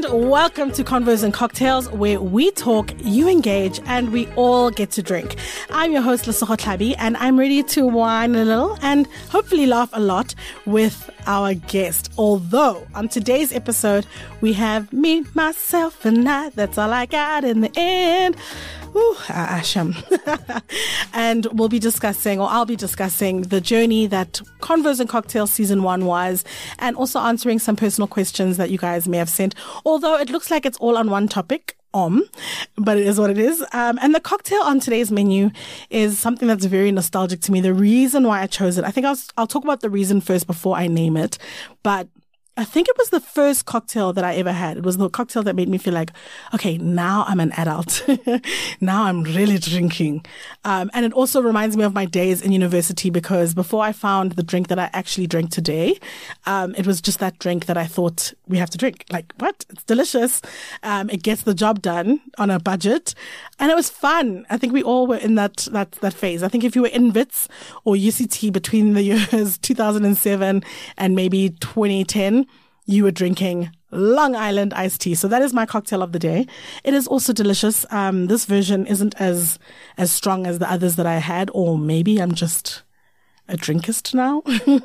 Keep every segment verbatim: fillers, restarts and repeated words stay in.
welcome to Convos and Cocktails, where we talk, you engage, and we all get to drink. I'm your host, Lesego Tlhabi, and I'm ready to wine a little and hopefully laugh a lot with our guest. Although, on today's episode, we have me, myself, and I. That's all I got in the end. Ooh, Asham. And we'll be discussing, or I'll be discussing, the journey that Convos and Cocktails Season one was, and also answering some personal questions that you guys may have sent. Although it looks like it's all on one topic. Um, but it is what it is. Um, and the cocktail on today's menu is something that's very nostalgic to me. The reason why I chose it, I think I'll, I'll talk about the reason first before I name it. But I think it was the first cocktail that I ever had. It was the cocktail that made me feel like, okay, now I'm an adult. Now I'm really drinking. Um, and it also reminds me of my days in university, because before I found the drink that I actually drink today, um, it was just that drink that I thought we have to drink. Like, what? It's delicious. Um, it gets the job done on a budget. And it was fun. I think we all were in that, that, that phase. I think if you were in Wits or U C T between the years two thousand seven and maybe twenty ten, you were drinking Long Island iced tea. So that is my cocktail of the day. It is also delicious. Um, this version isn't as, as strong as the others that I had, or maybe I'm just a drinkist now,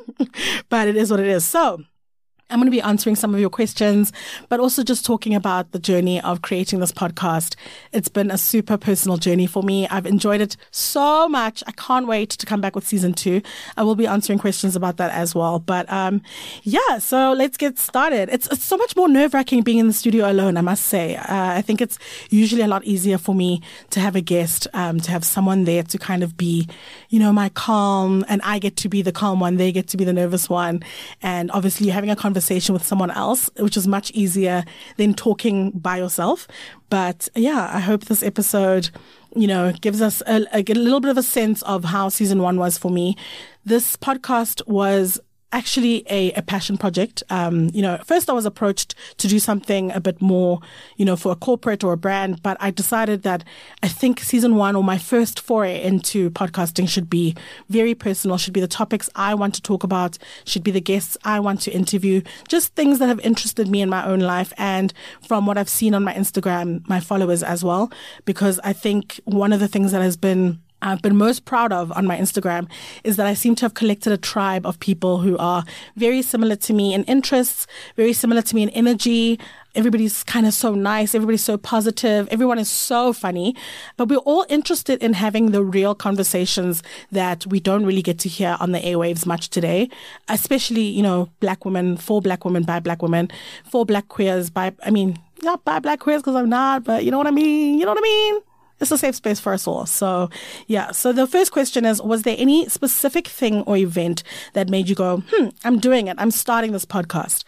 but it is what it is. So I'm going to be answering some of your questions, but also just talking about the journey of creating this podcast. It's been a super personal journey for me. I've enjoyed it so much. I can't wait to come back with season two. I will be answering questions about that as well. But um, yeah, so let's get started. It's, it's so much more nerve-wracking being in the studio alone, I must say. Uh, I think it's usually a lot easier for me to have a guest, um, to have someone there to kind of be, you know, my calm, and I get to be the calm one. They get to be the nervous one. And obviously having a conversation conversation with someone else, which is much easier than talking by yourself. But yeah, I hope this episode, you know, gives us a, a, a little bit of a sense of how season one was for me. This podcast was actually a, a passion project. Um, you know, first I was approached to do something a bit more, you know, for a corporate or a brand, but I decided that I think season one, or my first foray into podcasting, should be very personal, should be the topics I want to talk about, should be the guests I want to interview, just things that have interested me in my own life, and from what I've seen on my Instagram, my followers as well, because I think one of the things that has been I've been most proud of on my Instagram is that I seem to have collected a tribe of people who are very similar to me in interests, very similar to me in energy. Everybody's kind of so nice. Everybody's so positive. Everyone is so funny. But we're all interested in having the real conversations that we don't really get to hear on the airwaves much today, especially, you know, black women, for black women, by black women, for black queers, by, I mean, not by black queers because I'm not, but you know what I mean? You know what I mean? It's a safe space for us all. So, yeah. So the first question is, was there any specific thing or event that made you go, hmm, I'm doing it. I'm starting this podcast?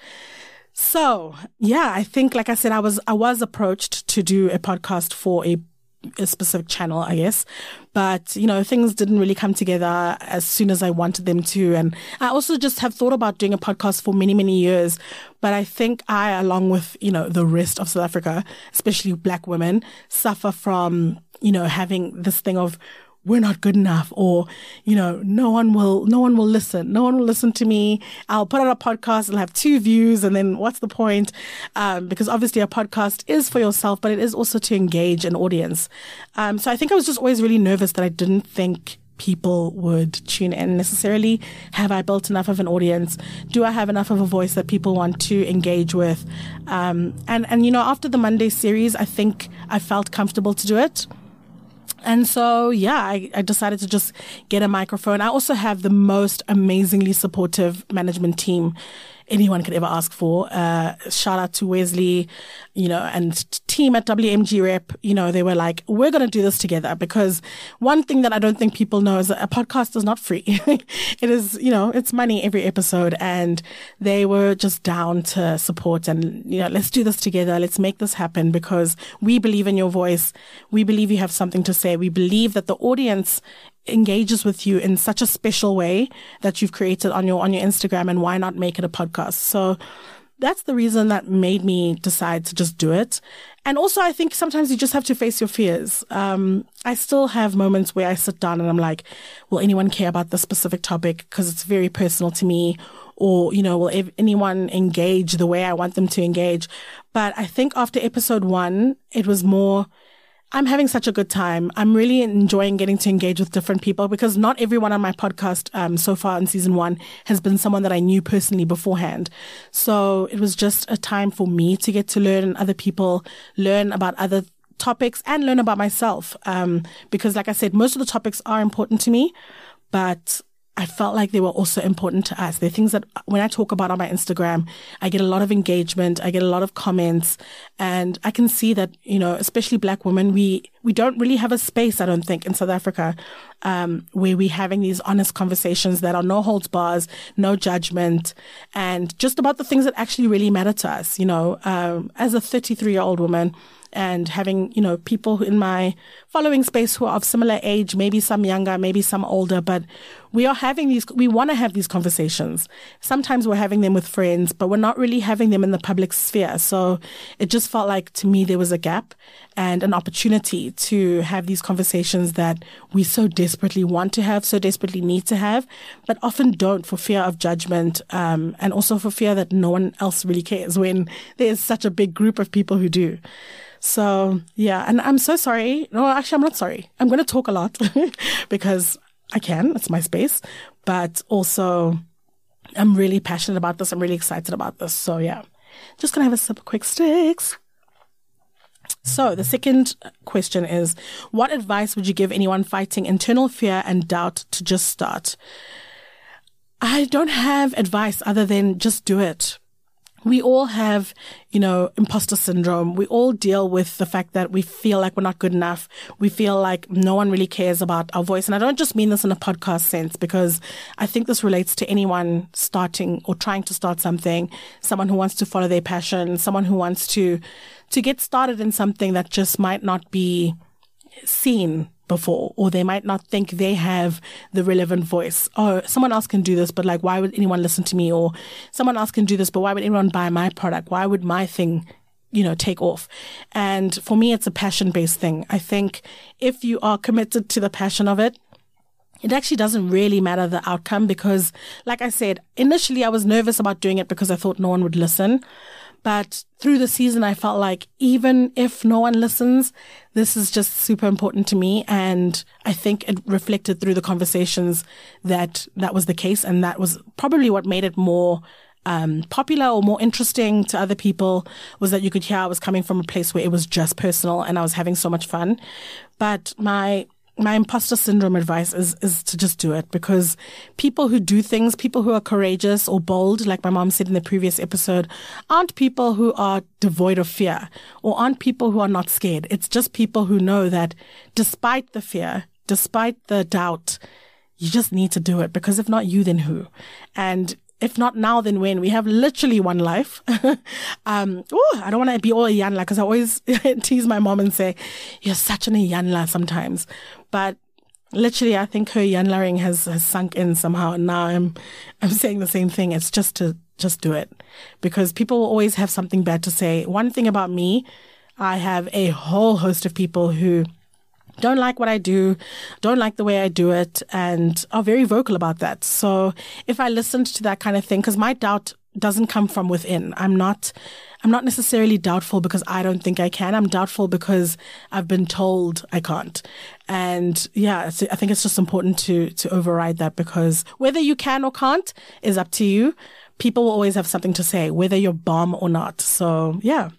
So, yeah, I think, like I said, I was, I was approached to do a podcast for a a specific channel, I guess. But, you know, things didn't really come together as soon as I wanted them to. And I also just have thought about doing a podcast for many, many years. But I think I, along with, you know, the rest of South Africa, especially black women, suffer from, you know, having this thing of, we're not good enough, or, you know, no one will, no one will listen. No one will listen to me. I'll put out a podcast. It'll have two views. And then what's the point? Um, because obviously a podcast is for yourself, but it is also to engage an audience. Um, so I think I was just always really nervous that I didn't think people would tune in necessarily. Have I built enough of an audience? Do I have enough of a voice that people want to engage with? Um, and, and, you know, after the Monday series, I think I felt comfortable to do it. And so, yeah, I, I decided to just get a microphone. I also have the most amazingly supportive management team anyone could ever ask for. Uh, shout out to Wesley, you know, and team at W M G Rep. You know, they were like, we're going to do this together, because one thing that I don't think people know is that a podcast is not free. It is, you know, it's money every episode, and they were just down to support and, you know, let's do this together. Let's make this happen, because we believe in your voice. We believe you have something to say. We believe that the audience engages with you in such a special way that you've created on your on your Instagram, and why not make it a podcast? So that's the reason that made me decide to just do it. And also, I think sometimes you just have to face your fears. Um, I still have moments where I sit down and I'm like, will anyone care about this specific topic because it's very personal to me? or, you know, will ev- anyone engage the way I want them to engage? But I think after episode one, it was more, I'm having such a good time. I'm really enjoying getting to engage with different people, because not everyone on my podcast um, so far in season one has been someone that I knew personally beforehand. So it was just a time for me to get to learn other people, learn about other topics, and learn about myself. Um, because like I said, most of the topics are important to me, but I felt like they were also important to us. They're things that when I talk about on my Instagram, I get a lot of engagement, I get a lot of comments, and I can see that, you know, especially Black women, we, we don't really have a space, I don't think, in South Africa, um, where we're having these honest conversations that are no holds bars, no judgment, and just about the things that actually really matter to us. You know, um, as a thirty-three year old woman, and having, you know, people in my following space who are of similar age, maybe some younger, maybe some older, but we are having these, we want to have these conversations. Sometimes we're having them with friends, but we're not really having them in the public sphere. So it just felt like, to me, there was a gap and an opportunity to have these conversations that we so desperately want to have, so desperately need to have, but often don't, for fear of judgment, um, and also for fear that no one else really cares when there's such a big group of people who do. So, yeah, and I'm so sorry. No, actually, I'm not sorry. I'm going to talk a lot because I can. It's my space. But also, I'm really passionate about this. I'm really excited about this. So, yeah, just going to have a sip of Quick Sticks. So, the second question is, what advice would you give anyone fighting internal fear and doubt to just start? I don't have advice other than just do it. We all have, you know, imposter syndrome. We all deal with the fact that we feel like we're not good enough. We feel like no one really cares about our voice. And I don't just mean this in a podcast sense, because I think this relates to anyone starting or trying to start something, someone who wants to follow their passion, someone who wants to, to get started in something that just might not be seen before, or they might not think they have the relevant voice. Oh, someone else can do this, but like, why would anyone listen to me? Or someone else can do this, but why would anyone buy my product? Why would my thing, you know, take off? And for me, it's a passion-based thing. I think if you are committed to the passion of it, it actually doesn't really matter the outcome, because like I said, initially I was nervous about doing it because I thought no one would listen. But through the season, I felt like even if no one listens, this is just super important to me. And I think it reflected through the conversations that that was the case. And that was probably what made it more um, popular or more interesting to other people, was that you could hear I was coming from a place where it was just personal and I was having so much fun. But my My imposter syndrome advice is, is to just do it, because people who do things, people who are courageous or bold, like my mom said in the previous episode, aren't people who are devoid of fear, or aren't people who are not scared. It's just people who know that despite the fear, despite the doubt, you just need to do it, because if not you, then who? And if not now, then when? We have literally one life. um, ooh, I don't want to be all Iyanla, because I always tease my mom and say, you're such an Iyanla sometimes. But literally, I think her Iyanlaing has, has sunk in somehow. And now I'm, I'm saying the same thing. It's just to just do it, because people will always have something bad to say. One thing about me, I have a whole host of people who don't like what I do, don't like the way I do it, and are very vocal about that. So if I listened to that kind of thing, because my doubt doesn't come from within. I'm not, I'm not necessarily doubtful because I don't think I can. I'm doubtful because I've been told I can't. And yeah, so I think it's just important to, to override that, because whether you can or can't is up to you. People will always have something to say, whether you're bomb or not. So yeah.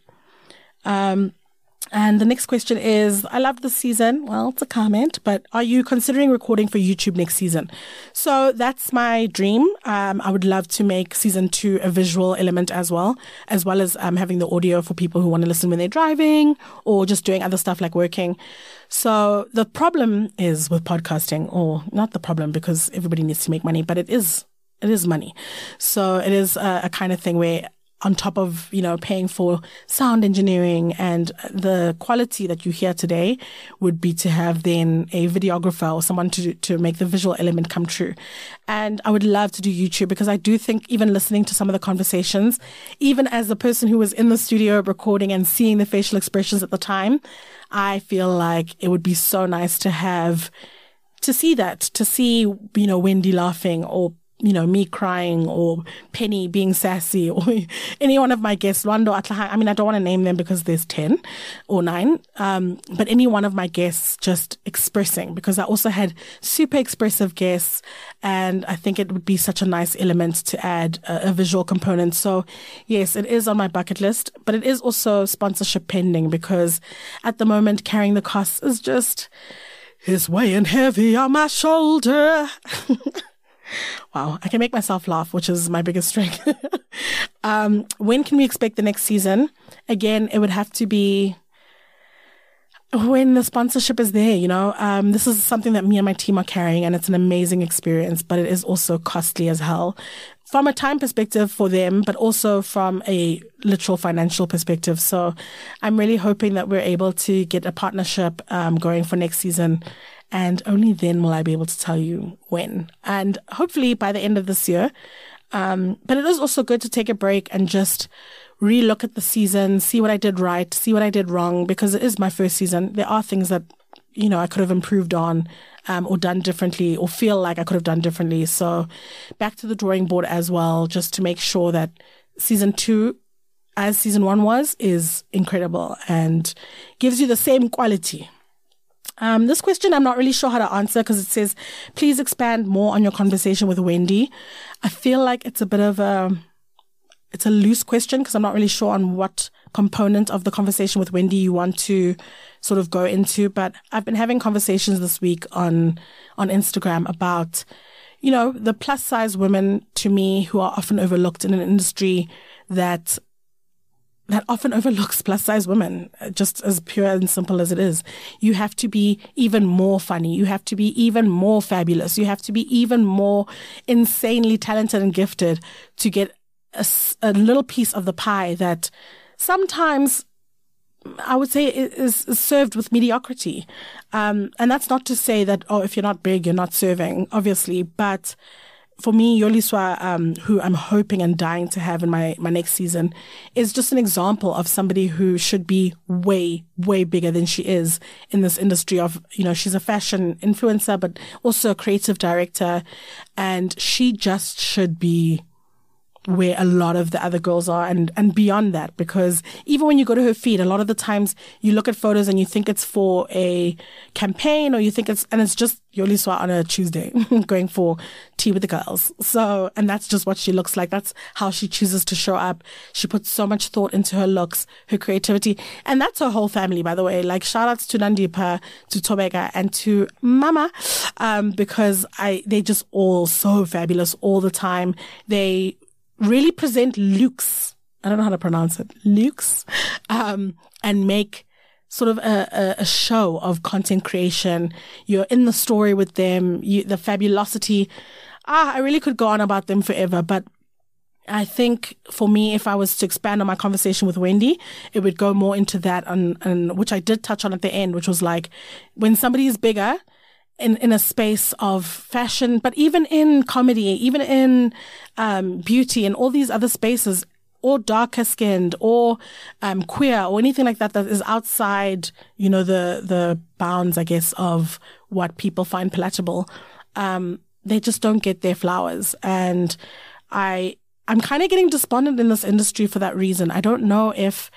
Um, And the next question is, I love this season. Well, it's a comment, but are you considering recording for YouTube next season? So that's my dream. Um, I would love to make season two a visual element as well, as well as um, having the audio for people who want to listen when they're driving or just doing other stuff like working. So the problem is with podcasting, or not the problem, because everybody needs to make money, but it is, it is money. So it is a, a kind of thing where, on top of, you know, paying for sound engineering and the quality that you hear today, would be to have then a videographer or someone to to make the visual element come true. And I would love to do YouTube, because I do think even listening to some of the conversations, even as the person who was in the studio recording and seeing the facial expressions at the time, I feel like it would be so nice to have, to see that, to see, you know, Wendy laughing, or you know, me crying or Penny being sassy or any one of my guests, Lwando Atlahang, I mean, I don't want to name them because there's ten or nine, um, but any one of my guests just expressing, because I also had super expressive guests, and I think it would be such a nice element to add a, a visual component. So yes, it is on my bucket list, but it is also sponsorship pending, because at the moment carrying the costs is just, it's weighing heavy on my shoulder. Wow, I can make myself laugh, which is my biggest strength. um, when can we expect the next season? Again, it would have to be when the sponsorship is there, you know. Um, this is something that me and my team are carrying, and it's an amazing experience, but it is also costly as hell. From a time perspective for them, but also from a literal financial perspective. So I'm really hoping that we're able to get a partnership um, going for next season. And only then will I be able to tell you when. And hopefully by the end of this year. Um, but it is also good to take a break and just relook at the season, see what I did right, see what I did wrong, because it is my first season. There are things that, you know, I could have improved on um, or done differently, or feel like I could have done differently. So back to the drawing board as well, just to make sure that season two, as season one was, is incredible and gives you the same quality. Um, this question, I'm not really sure how to answer, because it says, please expand more on your conversation with Wendy. I feel like it's a bit of a, it's a loose question, because I'm not really sure on what component of the conversation with Wendy you want to sort of go into. But I've been having conversations this week on, on Instagram about, you know, the plus size women to me who are often overlooked in an industry that that often overlooks plus size women, just as pure and simple as it is. You have to be even more funny. You have to be even more fabulous. You have to be even more insanely talented and gifted to get a, a little piece of the pie that sometimes I would say is, is served with mediocrity. Um, and that's not to say that, oh, if you're not big, you're not serving, obviously. But for me, Yoliswa, um, who I'm hoping and dying to have in my, my next season, is just an example of somebody who should be way, way bigger than she is in this industry of, you know, she's a fashion influencer, but also a creative director. And she just should be where a lot of the other girls are, and, and beyond that, because even when you go to her feed, a lot of the times you look at photos and you think it's for a campaign, or you think it's, and it's just Yoliswa on a Tuesday going for tea with the girls. So, and that's just what she looks like. That's how she chooses to show up. She puts so much thought into her looks, her creativity, and that's her whole family, by the way. Like, shout outs to Nandipa, to Tobeka, and to Mama, um, because I, they just all so fabulous all the time. They really present looks, I don't know how to pronounce it, looks, um, and make sort of a, a, a show of content creation. You're in the story with them, you, the fabulosity. Ah, I really could go on about them forever, but I think for me, if I was to expand on my conversation with Wendy, it would go more into that, on, on which I did touch on at the end, which was like, when somebody is bigger, in, in a space of fashion, but even in comedy, even in um, beauty and all these other spaces, or darker skinned, or um, queer, or anything like that that is outside, you know, the the bounds, I guess, of what people find palatable, um, they just don't get their flowers. And I, I'm kind of getting despondent in this industry for that reason. I don't know if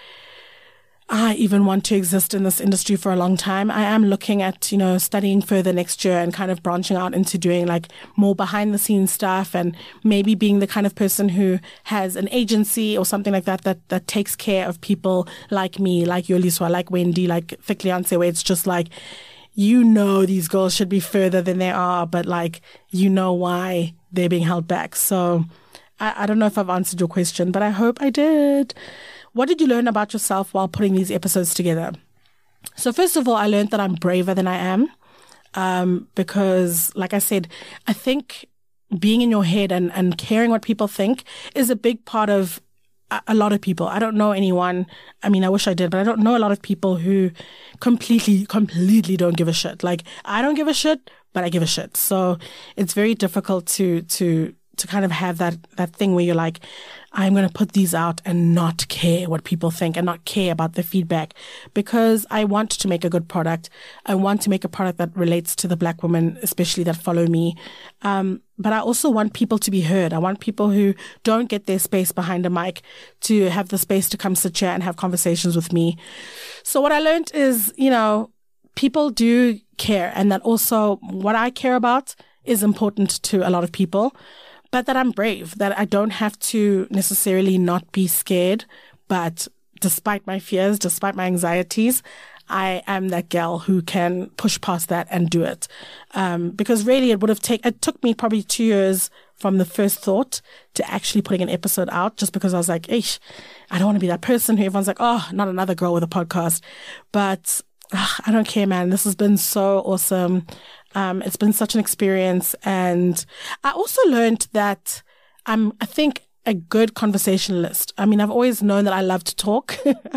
I even want to exist in this industry for a long time. I am looking at, you know, studying further next year and kind of branching out into doing like more behind the scenes stuff, and maybe being the kind of person who has an agency or something like that, that, that takes care of people like me, like Yoliswa, like Wendy, like Fiklianse, where it's just like, you know, these girls should be further than they are, but like, you know why they're being held back. So I, I don't know if I've answered your question, but I hope I did. What did you learn about yourself while putting these episodes together? So first of all, I learned that I'm braver than I am, um, because, like I said, I think being in your head and, and caring what people think is a big part of a, a lot of people. I don't know anyone, I mean, I wish I did, but I don't know a lot of people who completely, completely don't give a shit. Like, I don't give a shit, but I give a shit. So it's very difficult to, to, to kind of have that, that thing where you're like, I'm going to put these out and not care what people think and not care about the feedback, because I want to make a good product. I want to make a product that relates to the Black women, especially that follow me. Um, but I also want people to be heard. I want people who don't get their space behind a mic to have the space to come sit here and have conversations with me. So what I learned is, you know, people do care, and that also what I care about is important to a lot of people. But that I'm brave, that I don't have to necessarily not be scared. But despite my fears, despite my anxieties, I am that gal who can push past that and do it. Um, because really it would have taken, it took me probably two years from the first thought to actually putting an episode out, just because I was like, Eish, I don't want to be that person who everyone's like, oh, not another girl with a podcast. But ugh, I don't care, man. This has been so awesome. Um, it's been such an experience. And I also learned that I'm, I think, a good conversationalist. I mean, I've always known that I love to talk.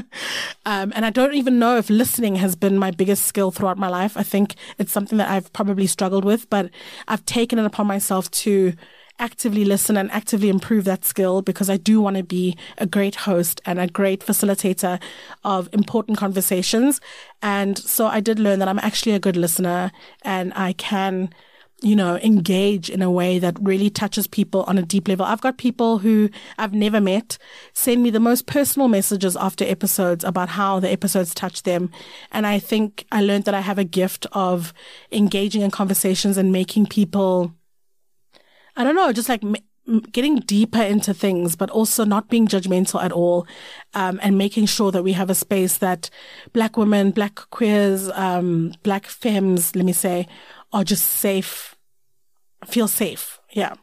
um, and I don't even know if listening has been my biggest skill throughout my life. I think it's something that I've probably struggled with, but I've taken it upon myself to actively listen and actively improve that skill, because I do want to be a great host and a great facilitator of important conversations. And so I did learn that I'm actually a good listener, and I can, you know, engage in a way that really touches people on a deep level. I've got people who I've never met send me the most personal messages after episodes about how the episodes touch them. And I think I learned that I have a gift of engaging in conversations and making people, I don't know, just like m- getting deeper into things, but also not being judgmental at all, um, and making sure that we have a space that Black women, Black queers, um, Black femmes, let me say, are just safe, feel safe. Yeah.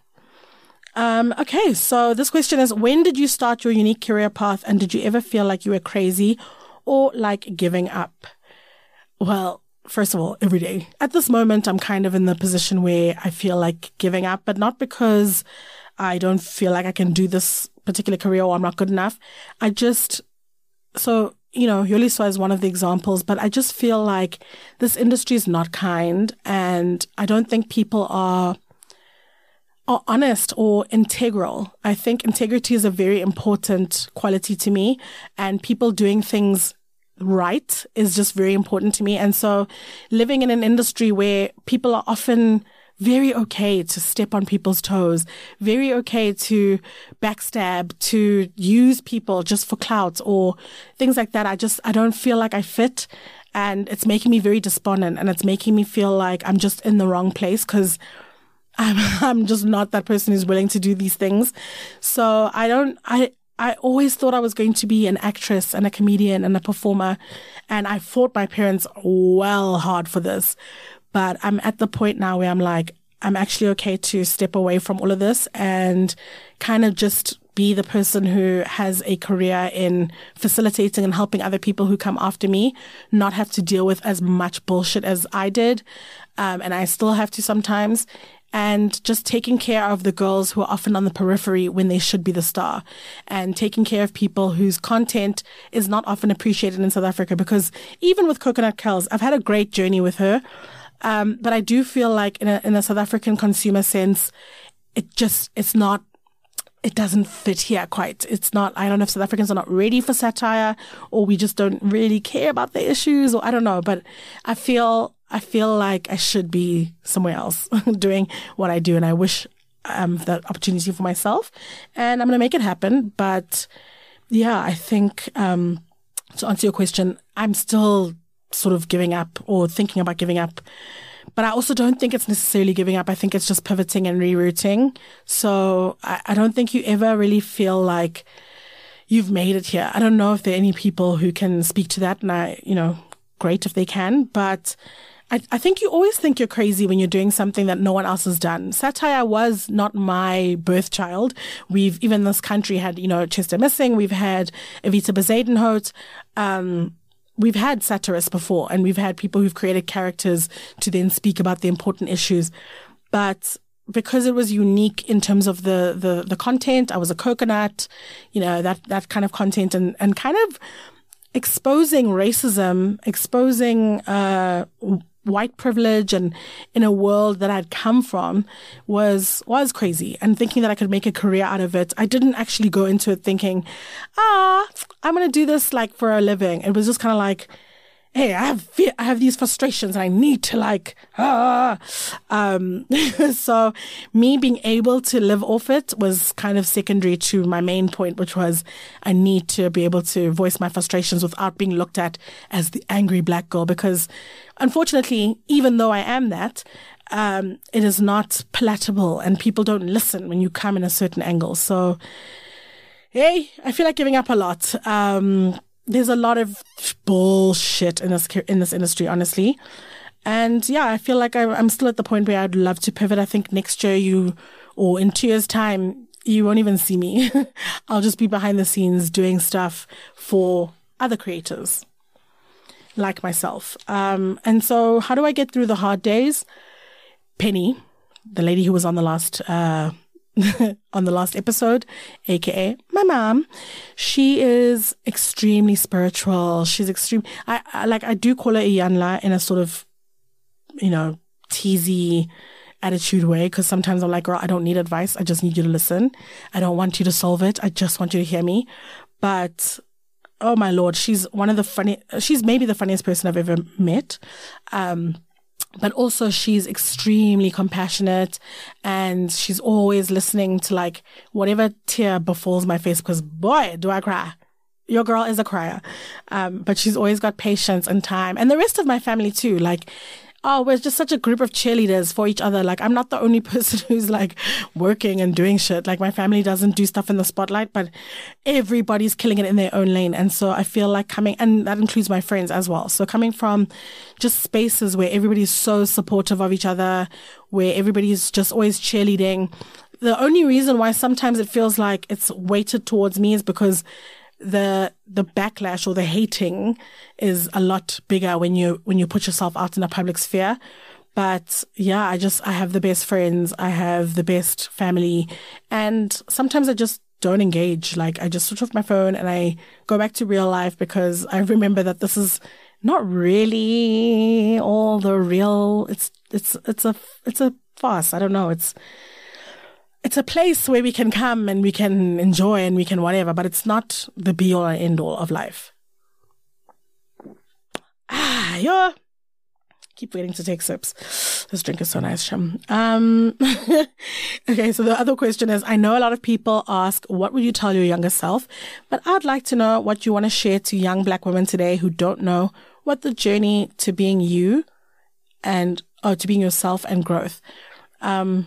Um, okay. So this question is, when did you start your unique career path, and did you ever feel like you were crazy or like giving up? Well, first of all, every day. At this moment, I'm kind of in the position where I feel like giving up, but not because I don't feel like I can do this particular career or I'm not good enough. I just, so, you know, Yoliswa is one of the examples, but I just feel like this industry is not kind, and I don't think people are, are honest or integral. I think integrity is a very important quality to me, and people doing things right is just very important to me. And so living in an industry where people are often very okay to step on people's toes, very okay to backstab, to use people just for clout or things like that, I just, I don't feel like I fit. And it's making me very despondent, and it's making me feel like I'm just in the wrong place, because I'm, I'm just not that person who's willing to do these things. So I don't, I, I always thought I was going to be an actress and a comedian and a performer. And I fought my parents well hard for this. But I'm at the point now where I'm like, I'm actually okay to step away from all of this and kind of just be the person who has a career in facilitating and helping other people who come after me not have to deal with as much bullshit as I did. Um, and I still have to sometimes. And just taking care of the girls who are often on the periphery when they should be the star, and taking care of people whose content is not often appreciated in South Africa. Because even with Coconut Curls, I've had a great journey with her. Um, but I do feel like in a, in a South African consumer sense, it just, it's not, it doesn't fit here quite. It's not, I don't know if South Africans are not ready for satire, or we just don't really care about the issues, or I don't know, but I feel, I feel like I should be somewhere else doing what I do. And I wish, um, that opportunity for myself, and I'm going to make it happen. But yeah, I think, um, to answer your question, I'm still sort of giving up or thinking about giving up. But I also don't think it's necessarily giving up. I think it's just pivoting and rerouting. So I, I don't think you ever really feel like you've made it here. I don't know if there are any people who can speak to that. And I, you know, great if they can. But I, I think you always think you're crazy when you're doing something that no one else has done. Satire was not my birth child. We've, even this country had, you know, Chester Missing. We've had Evita Bezuidenhout. Um, We've had satirists before, and we've had people who've created characters to then speak about the important issues. But because it was unique in terms of the, the, the content, I was a coconut, you know, that, that kind of content, and, and kind of exposing racism, exposing, uh, white privilege and in a world that I'd come from was was crazy. And thinking that I could make a career out of it, I didn't actually go into it thinking, ah, I'm going to do this like for a living. It was just kind of like, hey, I have fe- I have these frustrations and I need to like, ah. Um, so me being able to live off it was kind of secondary to my main point, which was I need to be able to voice my frustrations without being looked at as the angry black girl. Because unfortunately, even though I am that, um, it is not palatable and people don't listen when you come in a certain angle. So, hey, I feel like giving up a lot. Um, There's a lot of bullshit in this in this industry, honestly. And yeah, I feel like I, I'm still at the point where I'd love to pivot. I think next year you, or in two years' time, you won't even see me. I'll just be behind the scenes doing stuff for other creators like myself. Um, and so how do I get through the hard days? Penny, the lady who was on the last uh on the last episode, aka my mom, she is extremely spiritual. She's extreme. I, I like I do call her Iyanla in a sort of, you know, teasy attitude way, because sometimes I'm like, girl, I don't need advice. I just need you to listen. I don't want you to solve it. I just want you to hear me. But oh my Lord, she's one of the funny. She's maybe the funniest person I've ever met. Um, But also she's extremely compassionate and she's always listening to like whatever tear befalls my face, because boy, do I cry. Your girl is a crier. Um, but she's always got patience and time. And the rest of my family too. Like, oh, we're just such a group of cheerleaders for each other. Like, I'm not the only person who's like working and doing shit. Like, my family doesn't do stuff in the spotlight, but everybody's killing it in their own lane. And so I feel like coming, and that includes my friends as well. So coming from just spaces where everybody's so supportive of each other, where everybody's just always cheerleading. The only reason why sometimes it feels like it's weighted towards me is because the the backlash or the hating is a lot bigger when you when you put yourself out in a public sphere. But yeah, I just I have the best friends, I have the best family, and sometimes I just don't engage. Like, I just switch off my phone and I go back to real life, because I remember that this is not really all the real. It's it's it's a it's a farce. I don't know. It's It's a place where we can come and we can enjoy and we can whatever, but it's not the be all and end all of life. Ah, yo. Keep waiting to take sips. This drink is so nice, Sham. Um, okay, so the other question is, I know a lot of people ask, what would you tell your younger self? But I'd like to know what you want to share to young black women today who don't know what the journey to being you and, or to being yourself and growth. Um,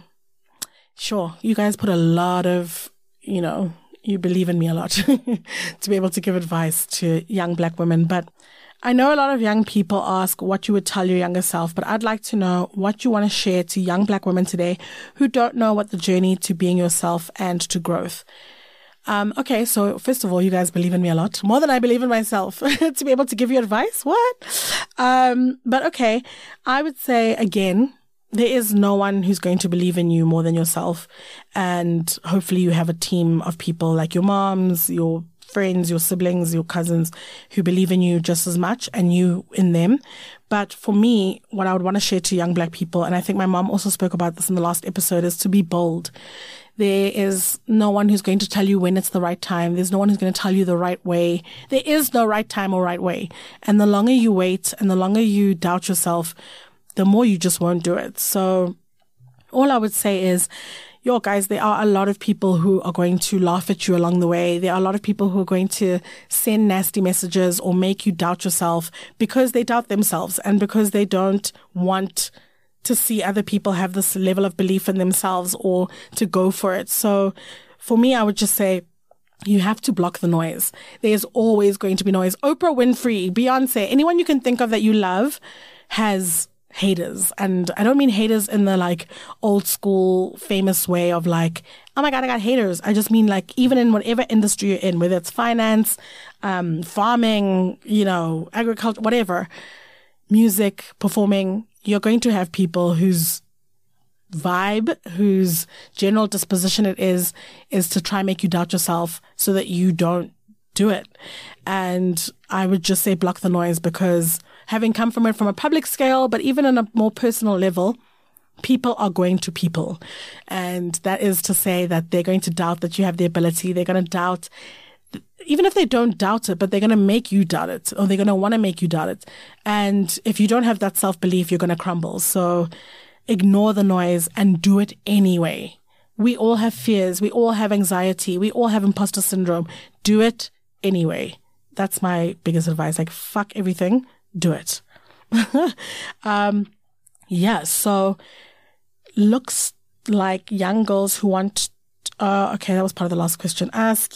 Sure, you guys put a lot of, you know, you believe in me a lot to be able to give advice to young black women. But I know a lot of young people ask what you would tell your younger self, but I'd like to know what you want to share to young black women today who don't know what the journey to being yourself and to growth. Um, okay, so first of all, you guys believe in me a lot, more than I believe in myself, to be able to give you advice. What? Um, but okay, I would say again, there is no one who's going to believe in you more than yourself. And hopefully you have a team of people like your moms, your friends, your siblings, your cousins who believe in you just as much and you in them. But for me, what I would want to share to young black people, and I think my mom also spoke about this in the last episode, is to be bold. There is no one who's going to tell you when it's the right time. There's no one who's going to tell you the right way. There is no right time or right way. And the longer you wait and the longer you doubt yourself, the more you just won't do it. So all I would say is, yo, guys, there are a lot of people who are going to laugh at you along the way. There are a lot of people who are going to send nasty messages or make you doubt yourself because they doubt themselves and because they don't want to see other people have this level of belief in themselves or to go for it. So for me, I would just say, you have to block the noise. There's always going to be noise. Oprah Winfrey, Beyonce, anyone you can think of that you love has haters. And I don't mean haters in the like old school famous way of like, oh my God, I got haters. I just mean like even in whatever industry you're in, whether it's finance, um, farming, you know, agriculture, whatever, music, performing, you're going to have people whose vibe, whose general disposition it is, is to try and make you doubt yourself so that you don't do it. And I would just say block the noise, because having come from it from a public scale, but even on a more personal level, people are going to people. And that is to say that they're going to doubt that you have the ability. They're going to doubt, even if they don't doubt it, but they're going to make you doubt it, or they're going to want to make you doubt it. And if you don't have that self-belief, you're going to crumble. So ignore the noise and do it anyway. We all have fears. We all have anxiety. We all have imposter syndrome. Do it anyway. That's my biggest advice. Like, fuck everything. Do it. um, yeah. So looks like young girls who want, uh, okay, that was part of the last question.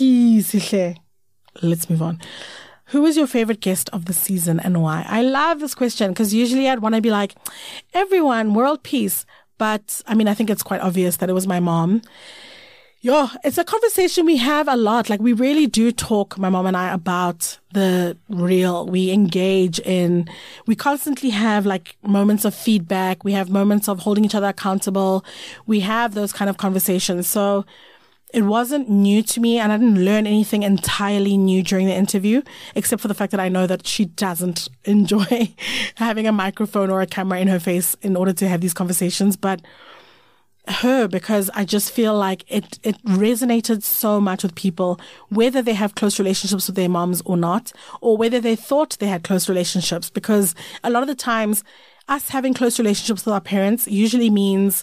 Let's move on. Who is your favorite guest of the season and why? I love this question because usually I'd want to be like, everyone, world peace. But I mean, I think it's quite obvious that it was my mom. Yo, it's a conversation we have a lot. Like, we really do talk, my mom and I, about the real. We engage in, we constantly have like moments of feedback. We have moments of holding each other accountable. We have those kind of conversations. So it wasn't new to me, and I didn't learn anything entirely new during the interview, except for the fact that I know that she doesn't enjoy having a microphone or a camera in her face in order to have these conversations. But her, because I just feel like it, it resonated so much with people, whether they have close relationships with their moms or not, or whether they thought they had close relationships. Because a lot of the times, us having close relationships with our parents usually means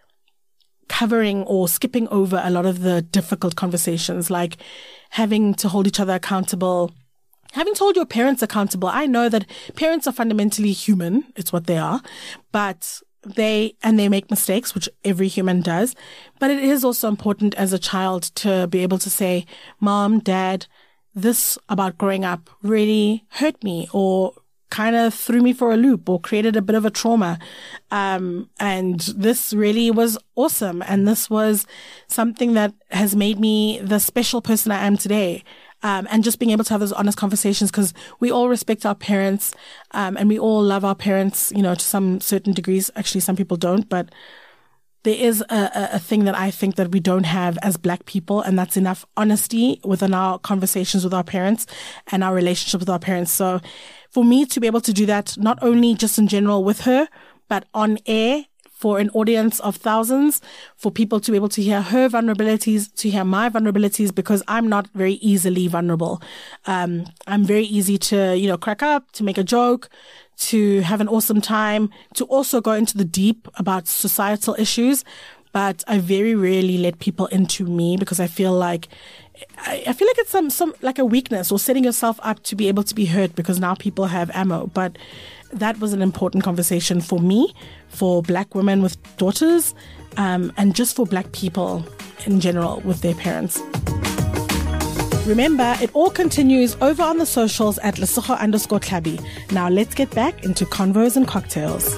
covering or skipping over a lot of the difficult conversations, like having to hold each other accountable, having to hold your parents accountable. I know that parents are fundamentally human. It's what they are, but they, and they make mistakes, which every human does. But it is also important as a child to be able to say, Mom, Dad, this about growing up really hurt me, or kind of threw me for a loop, or created a bit of a trauma. Um, and this really was awesome. And this was something that has made me the special person I am today. Um, and just being able to have those honest conversations, because we all respect our parents, um, and we all love our parents, you know, to some certain degrees. Actually, some people don't, but there is a, a thing that I think that we don't have as Black people, and that's enough honesty within our conversations with our parents and our relationship with our parents. So for me to be able to do that, not only just in general with her, but on air for an audience of thousands, for people to be able to hear her vulnerabilities, to hear my vulnerabilities, because I'm not very easily vulnerable. Um, I'm very easy to, you know, crack up, to make a joke, to have an awesome time, to also go into the deep about societal issues. But I very rarely let people into me, because I feel like I, I feel like it's some, some like a weakness, or setting yourself up to be able to be hurt because now people have ammo. But that was an important conversation for me, for Black women with daughters, um, and just for Black people in general with their parents. Remember, it all continues over on the socials at Lesotho underscore Tlhabi. Now let's get back into Convos and Cocktails.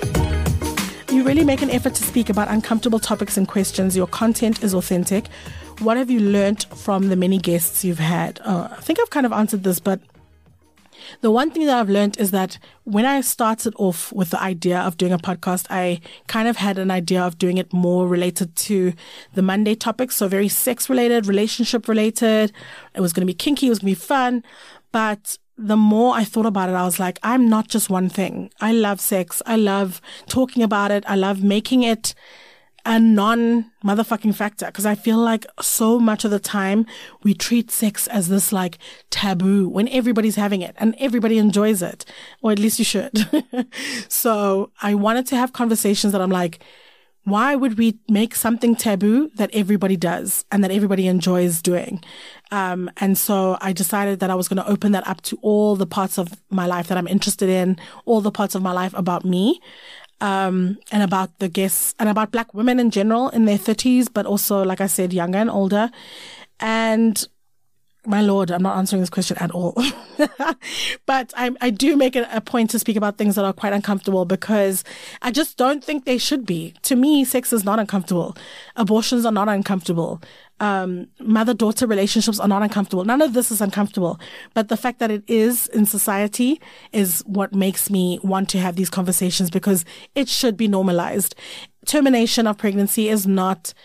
You really make an effort to speak about uncomfortable topics and questions. Your content is authentic. What have you learnt from the many guests you've had? Uh, I think I've kind of answered this, but the one thing that I've learned is that when I started off with the idea of doing a podcast, I kind of had an idea of doing it more related to the Monday topics. So very sex related, relationship related. It was going to be kinky. It was going to be fun. But the more I thought about it, I was like, I'm not just one thing. I love sex. I love talking about it. I love making it a non-motherfucking factor, because I feel like so much of the time we treat sex as this like taboo when everybody's having it and everybody enjoys it, or at least you should. So I wanted to have conversations that I'm like, why would we make something taboo that everybody does and that everybody enjoys doing? Um, and so I decided that I was going to open that up to all the parts of my life that I'm interested in, all the parts of my life about me. Um, and about the guests, and about Black women in general in their thirties, but also, like I said, younger and older. And my Lord, I'm not answering this question at all. But I, I do make it a point to speak about things that are quite uncomfortable, because I just don't think they should be. To me, sex is not uncomfortable. Abortions are not uncomfortable. Um, mother-daughter relationships are not uncomfortable. None of this is uncomfortable. But the fact that it is in society is what makes me want to have these conversations, because it should be normalized. Termination of pregnancy is not,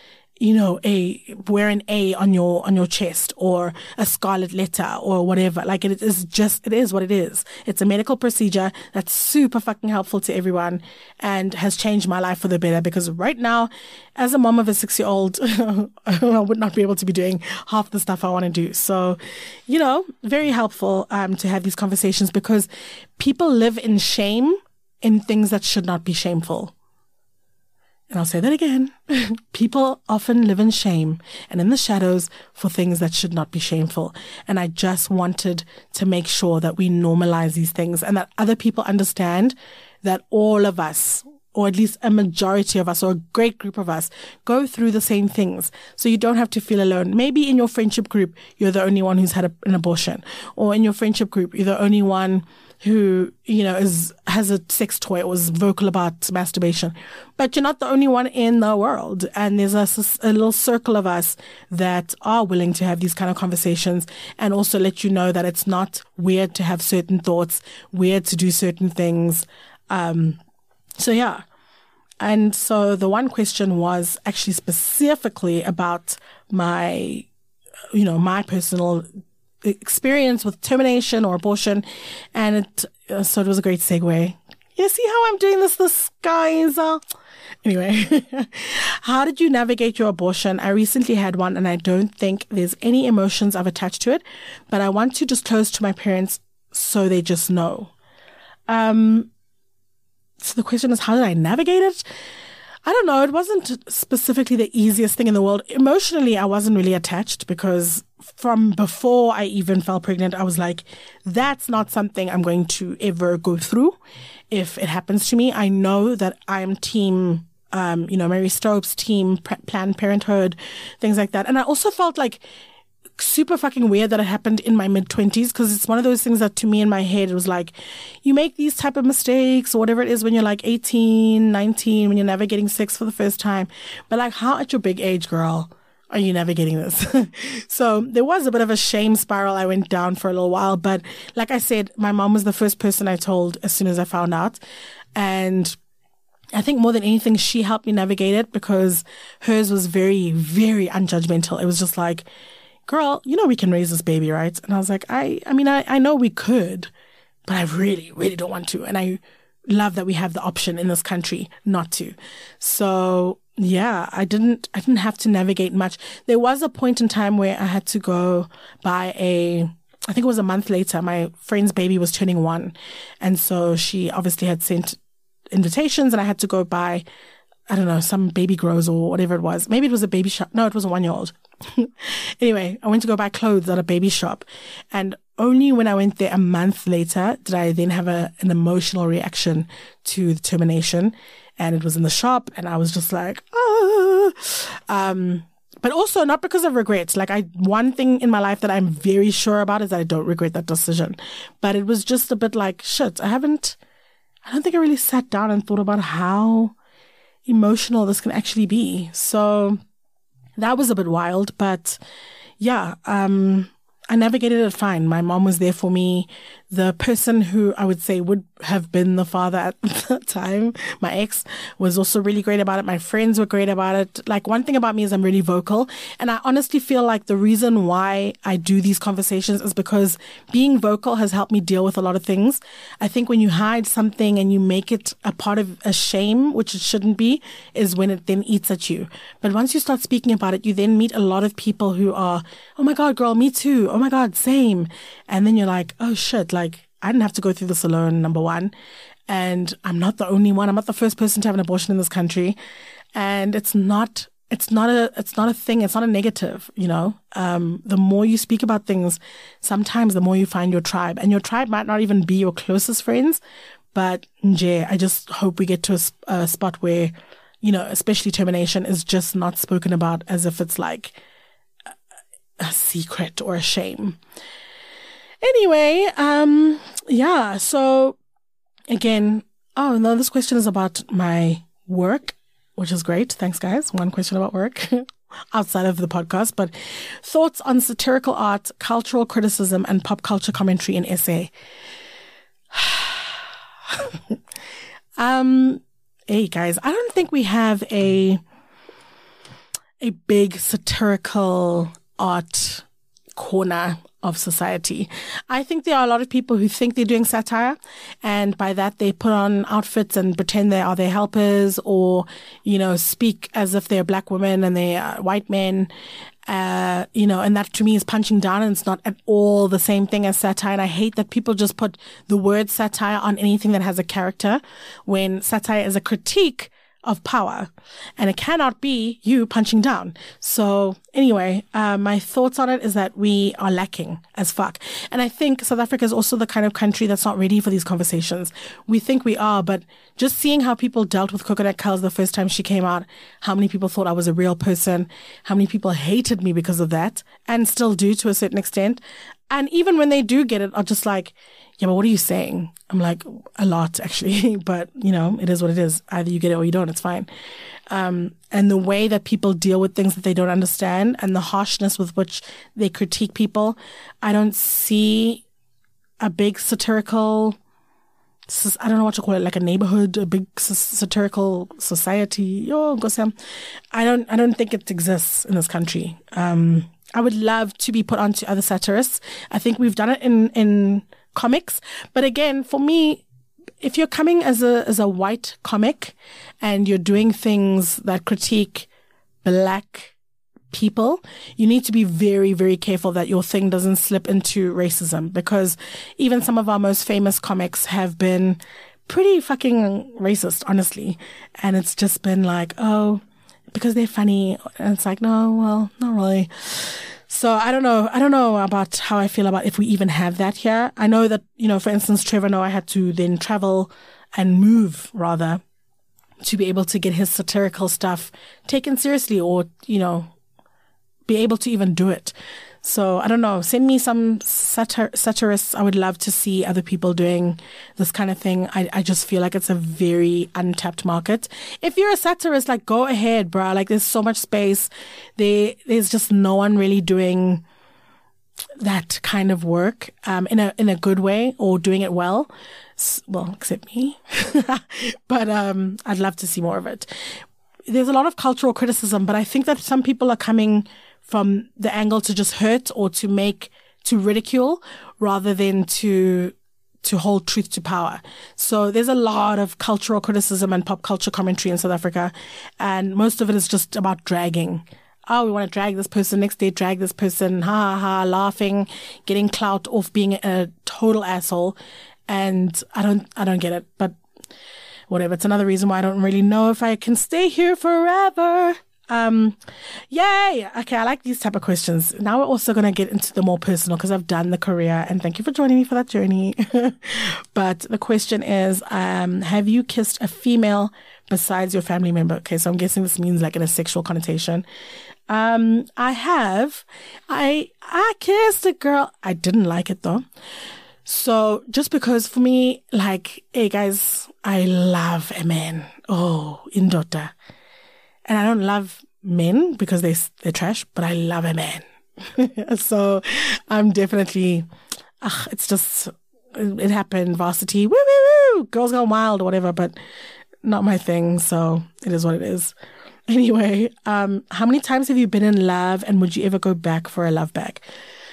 you know, a wear an A on your on your chest or a scarlet letter or whatever. Like it is just it is what it is. It's a medical procedure that's super fucking helpful to everyone and has changed my life for the better, because right now, as a mom of a six-year-old, I would not be able to be doing half the stuff I want to do. So, you know, very helpful um, to have these conversations, because people live in shame in things that should not be shameful. And I'll say that again. People often live in shame and in the shadows for things that should not be shameful. And I just wanted to make sure that we normalize these things and that other people understand that all of us, or at least a majority of us, or a great group of us, go through the same things. So you don't have to feel alone. Maybe in your friendship group, you're the only one who's had a, an abortion. Or in your friendship group, you're the only one who, you know, is has a sex toy or is vocal about masturbation. But you're not the only one in the world. And there's a, a little circle of us that are willing to have these kind of conversations and also let you know that it's not weird to have certain thoughts, weird to do certain things. Um, so, yeah. And so the one question was actually specifically about my, you know, my personal experience with termination or abortion, and it uh, so it was a great segue. You see how I'm doing this, this guys? Uh, anyway, how did you navigate your abortion? I recently had one, and I don't think there's any emotions I've attached to it, but I want to disclose to my parents so they just know. Um, so the question is, how did I navigate it? I don't know. It wasn't specifically the easiest thing in the world. Emotionally, I wasn't really attached, because from before I even fell pregnant, I was like, that's not something I'm going to ever go through if it happens to me. I know that I'm team, um, you know, Mary Stopes, team Planned Parenthood, things like that. And I also felt like super fucking weird that it happened in my mid-twenties, because it's one of those things that to me in my head, it was like, you make these type of mistakes or whatever it is when you're like eighteen, nineteen, when you're navigating sex for the first time. But like, how at your big age, girl, are you navigating this? So there was a bit of a shame spiral I went down for a little while. But like I said, my mom was the first person I told as soon as I found out. And I think more than anything, she helped me navigate it, because hers was very, very unjudgmental. It was just like, girl, you know we can raise this baby, right? And I was like, I, I mean, I, I know we could, but I really, really don't want to. And I love that we have the option in this country not to. So yeah, I didn't, I didn't have to navigate much. There was a point in time where I had to go buy a, I think it was a month later, my friend's baby was turning one. And so she obviously had sent invitations, and I had to go buy, I don't know, some baby grows or whatever it was. Maybe it was a baby shop. No, it was a one-year-old. Anyway, I went to go buy clothes at a baby shop, and only when I went there a month later did I then have a, an emotional reaction to the termination. And it was in the shop, and I was just like, ah. Um, but also not because of regrets. Like, I, one thing in my life that I'm very sure about is that I don't regret that decision. But it was just a bit like, shit, I haven't, I don't think I really sat down and thought about how emotional this can actually be. So that was a bit wild, but yeah, um, I navigated it fine. My mom was there for me. The person who I would say would have been the father at the time, my ex, was also really great about it. My friends were great about it. Like, one thing about me is I'm really vocal. And I honestly feel like the reason why I do these conversations is because being vocal has helped me deal with a lot of things. I think when you hide something and you make it a part of a shame, which it shouldn't be, is when it then eats at you. But once you start speaking about it, you then meet a lot of people who are, oh my God, girl, me too. Oh my God, same. And then you're like, oh shit, like, I didn't have to go through this alone, number one. And I'm not the only one. I'm not the first person to have an abortion in this country. And it's not, it's not a, it's not a thing. It's not a negative, you know. Um, the more you speak about things, sometimes the more you find your tribe. And your tribe might not even be your closest friends. But, yeah, I just hope we get to a, a spot where, you know, especially termination is just not spoken about as if it's like a, a secret or a shame. Anyway, um, yeah, so again, oh no, this question is about my work, which is great. Thanks, guys. One question about work outside of the podcast, but thoughts on satirical art, cultural criticism, and pop culture commentary in S A. um, hey guys, I don't think we have a a big satirical art corner of society. I think there are a lot of people who think they're doing satire, and by that they put on outfits and pretend they are their helpers, or, you know, speak as if they're black women and they are white men. Uh, you know, and that to me is punching down, and it's not at all the same thing as satire. And I hate that people just put the word satire on anything that has a character, when satire is a critique of power, and it cannot be you punching down. So anyway, uh, my thoughts on it is that we are lacking as fuck. And I think South Africa is also the kind of country that's not ready for these conversations. We think we are, but just seeing how people dealt with Coconut Curls the first time she came out, how many people thought I was a real person, how many people hated me because of that, and still do to a certain extent. And even when they do get it, are just like, yeah, but what are you saying? I'm like, a lot, actually. But, you know, it is what it is. Either you get it or you don't. It's fine. Um, and the way that people deal with things that they don't understand, and the harshness with which they critique people, I don't see a big satirical, I don't know what to call it, like a neighborhood, a big satirical society. Oh, go Sam. I don't, I don't think it exists in this country. Um, I would love to be put onto other satirists. I think we've done it in, in comics. But again, for me, if you're coming as a, as a white comic and you're doing things that critique black people, you need to be very, very careful that your thing doesn't slip into racism, because even some of our most famous comics have been pretty fucking racist, honestly. And it's just been like, oh, because they're funny. And it's like, no, well, not really. So I don't know. I don't know about how I feel about if we even have that here. I know that, you know, for instance, Trevor Noah had to then travel and move rather to be able to get his satirical stuff taken seriously, or, you know, be able to even do it. So I don't know. Send me some satir- satirists. I would love to see other people doing this kind of thing. I, I just feel like it's a very untapped market. If you're a satirist, like, go ahead, bruh. Like, there's so much space. There, there's just no one really doing that kind of work um, in a in a good way, or doing it well. Well, except me. But um, I'd love to see more of it. There's a lot of cultural criticism, but I think that some people are coming from the angle to just hurt, or to make, to ridicule, rather than to to hold truth to power. So there's a lot of cultural criticism and pop culture commentary in South Africa, and most of it is just about dragging. Oh, we want to drag this person, next day drag this person, ha ha ha, laughing, getting clout off being a total asshole. And I don't, I don't get it, but whatever. It's another reason why I don't really know if I can stay here forever. Um, yay! Okay, I like these type of questions. Now we're also going to get into the more personal, because I've done the career, and thank you for joining me for that journey. But the question is, um, have you kissed a female besides your family member? Okay, so I'm guessing this means like in a sexual connotation. Um, I have. I, I kissed a girl. I didn't like it though. So just because for me, like, hey guys, I love a man. Oh, indota. And I don't love men because they, they're trash, but I love a man. So I'm definitely, ugh, it's just, it happened, varsity, woo, woo, woo, Girls Gone Wild or whatever, but not my thing. So it is what it is. Anyway, um, how many times have you been in love, and would you ever go back for a love back?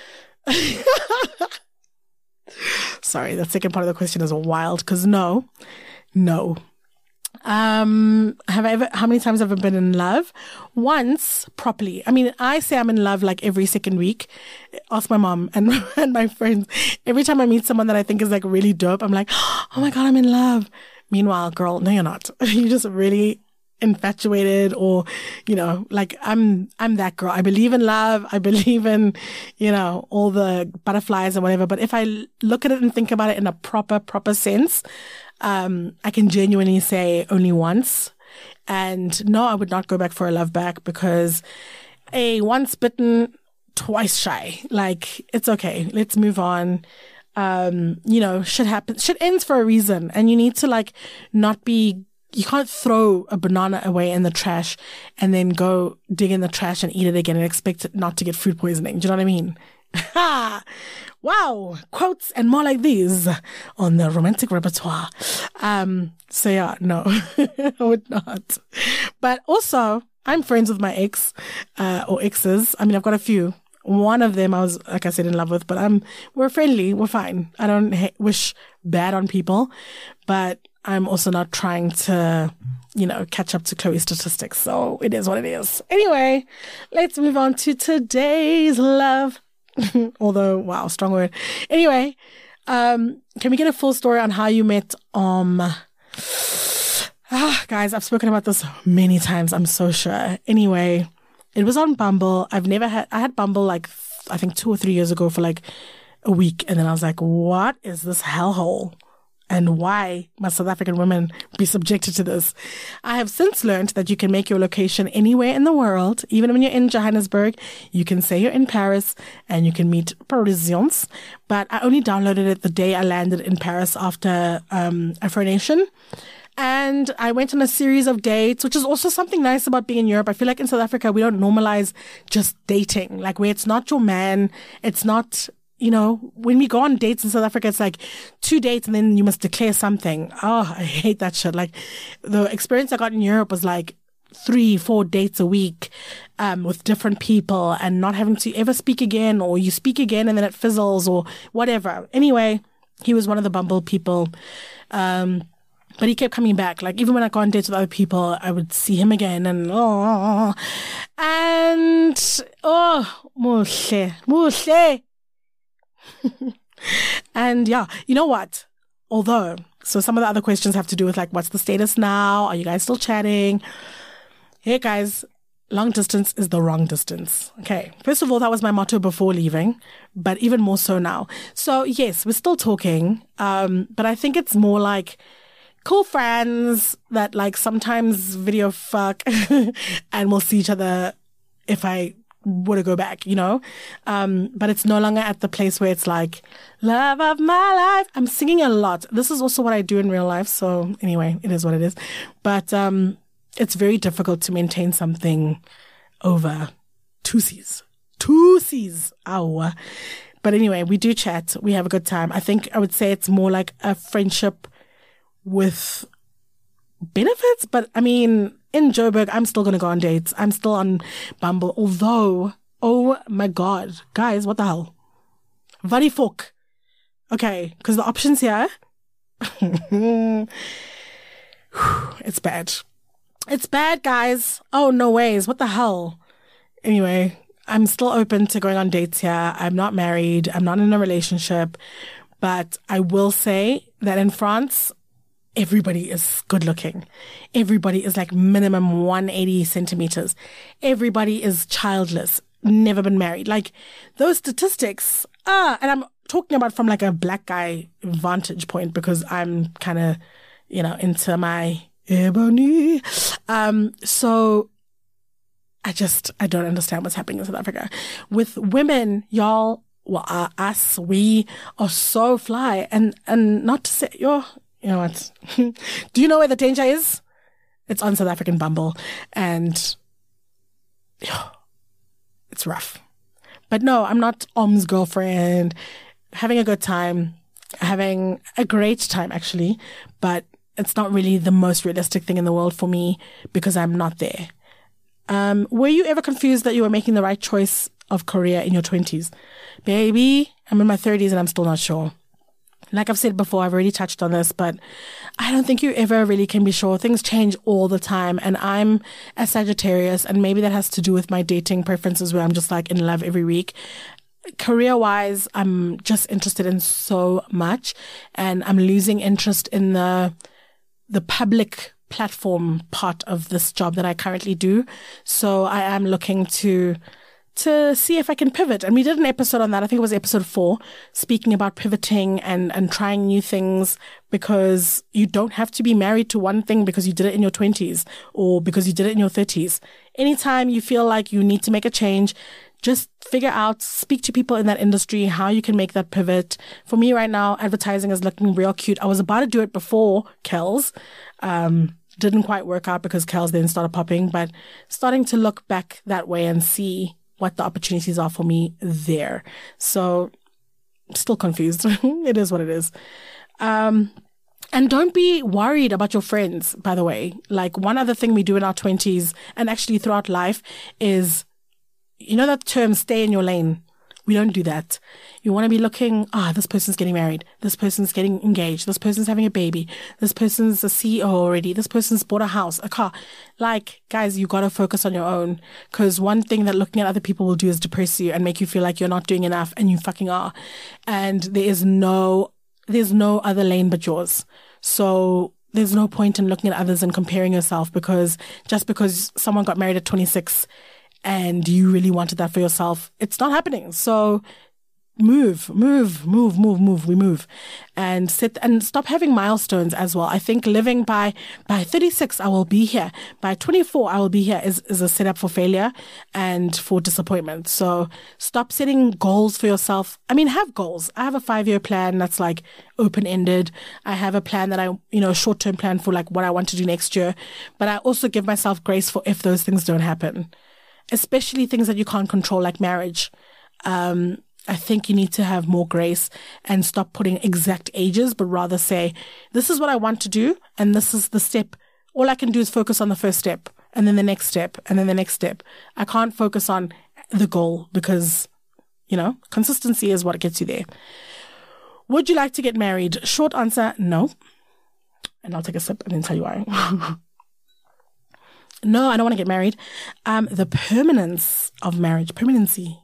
Sorry, the second part of the question is wild, because no, no. Um, have I ever, how many times have I been in love? Once, properly. I mean, I say I'm in love like every second week. Ask my mom and, and my friends. Every time I meet someone that I think is like really dope, I'm like, oh my God, I'm in love. Meanwhile, girl, no, you're not. You're just really infatuated, or, you know, like I'm, I'm that girl. I believe in love. I believe in, you know, all the butterflies and whatever. But if I look at it and think about it in a proper, proper sense, um, I can genuinely say only once. And no, I would not go back for a love back, because a once bitten, twice shy. Like, it's okay. Let's move on. Um, you know, shit happens. Shit ends for a reason. And you need to like not be, you can't throw a banana away in the trash and then go dig in the trash and eat it again and expect it not to get food poisoning. Do you know what I mean? Ha! Wow! Quotes and more like these on the romantic repertoire. Um, so yeah, no, I would not. But also, I'm friends with my ex, uh, or exes. I mean, I've got a few. One of them I was, like I said, in love with, but I'm, we're friendly. We're fine. I don't ha- wish bad on people, but I'm also not trying to, you know, catch up to Chloe's statistics. So it is what it is. Anyway, let's move on to today's love. Although, wow, strong word. Anyway, um, can we get a full story on how you met, um, ah, guys, I've spoken about this many times, I'm so sure. Anyway, it was on Bumble. I've never had, I had Bumble like, I think two or three years ago for like a week. And then I was like, what is this hellhole? And why must South African women be subjected to this? I have since learned that you can make your location anywhere in the world. Even when you're in Johannesburg, you can say you're in Paris and you can meet Parisians. But I only downloaded it the day I landed in Paris after um, Afro Nation. And I went on a series of dates, which is also something nice about being in Europe. I feel like in South Africa, we don't normalize just dating, like where it's not your man. It's not, you know, when we go on dates in South Africa, it's like two dates and then you must declare something. Oh, I hate that shit. Like the experience I got in Europe was like three, four dates a week, um, with different people and not having to ever speak again, or you speak again and then it fizzles or whatever. Anyway, he was one of the Bumble people. Um, But he kept coming back. Like, even when I got on dates with other people, I would see him again and, oh, and, oh, muhle, muhle. And yeah, you know what? Although, so some of the other questions have to do with like, what's the status now? Are you guys still chatting? Hey guys, long distance is the wrong distance. Okay. First of all, that was my motto before leaving, but even more so now. So yes, we're still talking. Um, but I think it's more like, cool friends that like sometimes video fuck and we'll see each other if I were to go back, you know? Um, but it's no longer at the place where it's like, love of my life. I'm singing a lot. This is also what I do in real life. So anyway, it is what it is. But um, it's very difficult to maintain something over two C's. Two C's. Ow. But anyway, we do chat. We have a good time. I think I would say it's more like a friendship with benefits, but I mean, in Joburg, I'm still going to go on dates. I'm still on Bumble, although, oh my God, guys, what the hell? Vadi fuck. Okay, because the options here, it's bad. It's bad, guys. Oh, no ways. What the hell? Anyway, I'm still open to going on dates here. I'm not married. I'm not in a relationship, but I will say that in France, everybody is good looking. Everybody is like minimum one hundred eighty centimeters. Everybody is childless, never been married. Like those statistics, ah, and I'm talking about from like a black guy vantage point because I'm kind of, you know, into my ebony. Um, so I just, I don't understand what's happening in South Africa. With women, y'all, well, uh, us, we are so fly. And, and not to say, you're, you know what? Do you know where the danger is? It's on South African Bumble. And yeah, it's rough. But no, I'm not Om's girlfriend. Having a good time. Having a great time, actually. But it's not really the most realistic thing in the world for me because I'm not there. Um, were you ever confused that you were making the right choice of career in your twenties? Baby, I'm in my thirties and I'm still not sure. Like I've said before, I've already touched on this, but I don't think you ever really can be sure. Things change all the time. And I'm a Sagittarius, and maybe that has to do with my dating preferences where I'm just like in love every week. Career-wise, I'm just interested in so much, and I'm losing interest in the the public platform part of this job that I currently do. So I am looking to to see if I can pivot. And we did an episode on that. I think it was episode four, speaking about pivoting and, and trying new things, because you don't have to be married to one thing because you did it in your twenties or because you did it in your thirties. Anytime you feel like you need to make a change, just figure out, speak to people in that industry, how you can make that pivot. For me right now, advertising is looking real cute. I was about to do it before Kells. Um, didn't quite work out because Kells then started popping, but starting to look back that way and see what the opportunities are for me there. So still confused. It is what it is. Um, And don't be worried about your friends, by the way. Like, one other thing we do in our twenties and actually throughout life is, you know that term, stay in your lane. We don't do that. You want to be looking, ah, this person's getting married. This person's getting engaged. This person's having a baby. This person's a C E O already. This person's bought a house, a car. Like, guys, you got to focus on your own. Because one thing that looking at other people will do is depress you and make you feel like you're not doing enough, and you fucking are. And there is no, there's no other lane but yours. So there's no point in looking at others and comparing yourself, because just because someone got married at twenty-six and you really wanted that for yourself, it's not happening. So move, move, move, move, move. We move and sit and stop having milestones as well. I think living by, by thirty-six, I will be here. By twenty-four, I will be here is, is a setup for failure and for disappointment. So stop setting goals for yourself. I mean, have goals. I have a five-year plan that's like open-ended. I have a plan that I, you know, short-term plan for like what I want to do next year. But I also give myself grace for if those things don't happen, especially things that you can't control, like marriage. Um, I think you need to have more grace and stop putting exact ages, but rather say, this is what I want to do, and this is the step. All I can do is focus on the first step, and then the next step, and then the next step. I can't focus on the goal because, you know, consistency is what gets you there. Would you like to get married? Short answer, no. And I'll take a sip and then tell you why. No, I don't want to get married. Um, the permanence of marriage, permanency.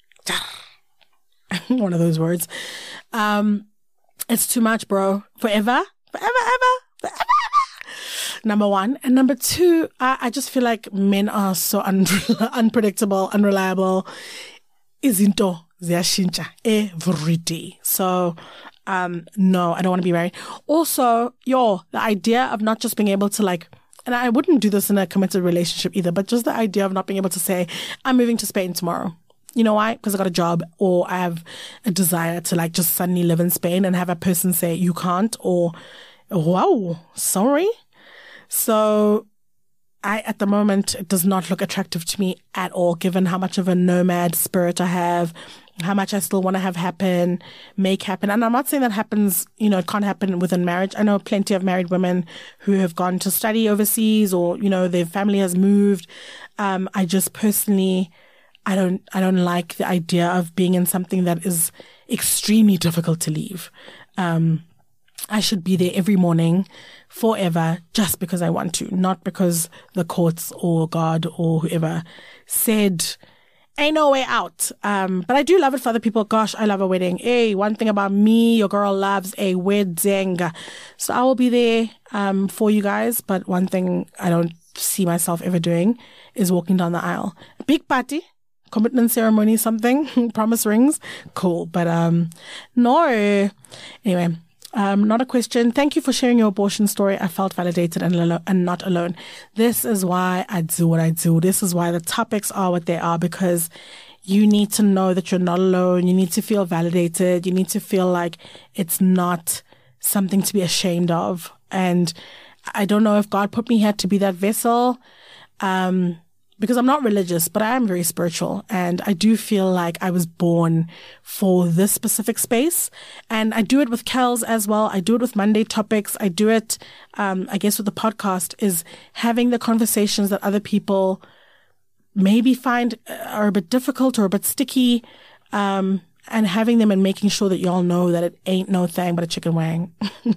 One of those words. Um, it's too much, bro. Forever, forever, ever, forever, ever. Number one. And number two, I, I just feel like men are so un- unpredictable, unreliable. Izinto ziyashintsha every day. So, um, no, I don't want to be married. Also, yo, the idea of not just being able to like, and I wouldn't do this in a committed relationship either, but just the idea of not being able to say, I'm moving to Spain tomorrow. You know why? Because I got a job, or I have a desire to like just suddenly live in Spain, and have a person say, you can't, or, wow, sorry. So I, at the moment, it does not look attractive to me at all, given how much of a nomad spirit I have, how much I still want to have happen, make happen. And I'm not saying that happens, you know, it can't happen within marriage. I know plenty of married women who have gone to study overseas, or, you know, their family has moved. Um, I just personally, I don't, I don't like the idea of being in something that is extremely difficult to leave. Um, I should be there every morning forever just because I want to, not because the courts or God or whoever said, ain't no way out. Um, but I do love it for other people. Gosh, I love a wedding. Hey, one thing about me, your girl loves a wedding. So I will be there, um, for you guys. But one thing I don't see myself ever doing is walking down the aisle. A big party, commitment ceremony, something, promise rings. Cool. But, um, no. Anyway. Um, not a question. Thank you for sharing your abortion story. I felt validated and, alo- and not alone. This is why I do what I do. This is why the topics are what they are, because you need to know that you're not alone. You need to feel validated. You need to feel like it's not something to be ashamed of. And I don't know if God put me here to be that vessel. Um, Because I'm not religious, but I am very spiritual. And I do feel like I was born for this specific space. And I do it with Kels as well. I do it with Monday topics. I do it, um, I guess with the podcast, is having the conversations that other people maybe find are a bit difficult or a bit sticky, um, and having them and making sure that y'all know that it ain't no thing but a chicken wang.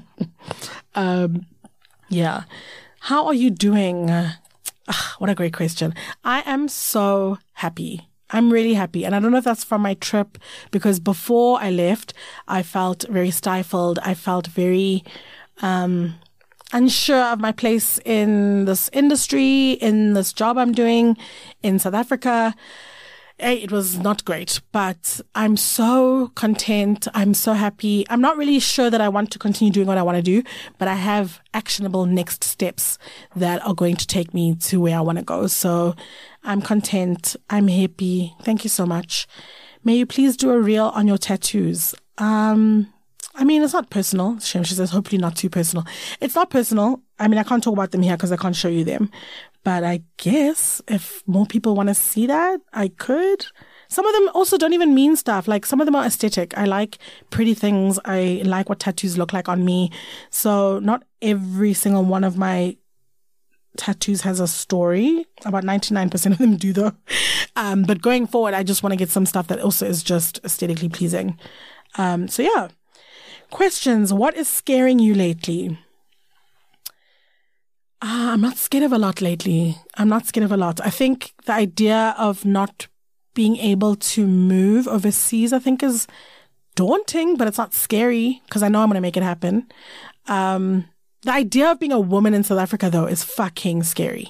um, yeah. How are you doing? Ugh, what a great question. I am so happy. I'm really happy. And I don't know if that's from my trip, because before I left, I felt very stifled. I felt very um, unsure of my place in this industry, in this job I'm doing in South Africa. It was not great, but I'm so content. I'm so happy. I'm not really sure that I want to continue doing what I want to do, but I have actionable next steps that are going to take me to where I want to go. So I'm content. I'm happy. Thank you so much. May you please do a reel on your tattoos. Um, I mean, it's not personal. She says, hopefully not too personal. It's not personal. I mean, I can't talk about them here because I can't show you them. But I guess if more people want to see that, I could. some of them also don't even mean stuff. Like some of them are aesthetic. I like pretty things. I like what tattoos look like on me. So not every single one of my tattoos has a story. About ninety-nine percent of them do though. Um, but going forward, I just want to get some stuff that also is just aesthetically pleasing. Um, so yeah. Questions. What is scaring you lately? Uh, I'm not scared of a lot lately. I'm not scared of a lot. I think the idea of not being able to move overseas, I think is daunting, but it's not scary because I know I'm going to make it happen. Um, the idea of being a woman in South Africa though is fucking scary.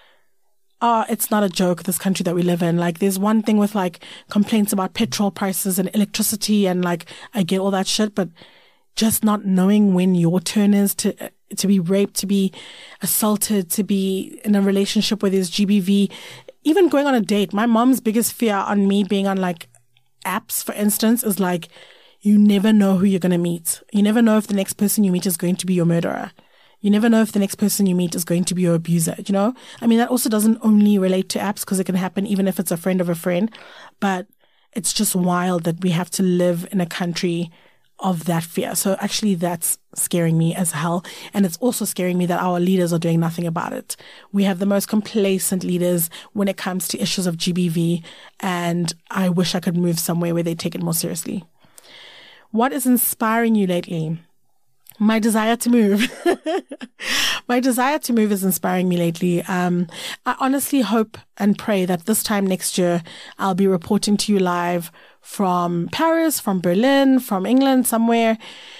Uh, it's not a joke, this country that we live in. Like, there's one thing with, like, complaints about petrol prices and electricity and, like, I get all that shit, but just not knowing when your turn is to to be raped, to be assaulted, to be in a relationship where there's G B V, even going on a date. My mom's biggest fear on me being on, like, apps, for instance, is, like, you never know who you're going to meet. You never know if the next person you meet is going to be your murderer. You never know if the next person you meet is going to be your abuser, you know? I mean, that also doesn't only relate to apps because it can happen even if it's a friend of a friend. But it's just wild that we have to live in a country of that fear. So actually that's scaring me as hell. And it's also scaring me that our leaders are doing nothing about it. We have the most complacent leaders when it comes to issues of G B V. And I wish I could move somewhere where they take it more seriously. What is inspiring you lately? My desire to move. My desire to move is inspiring me lately. Um, I honestly hope and pray that this time next year, I'll be reporting to you live from Paris, from Berlin, from England, somewhere.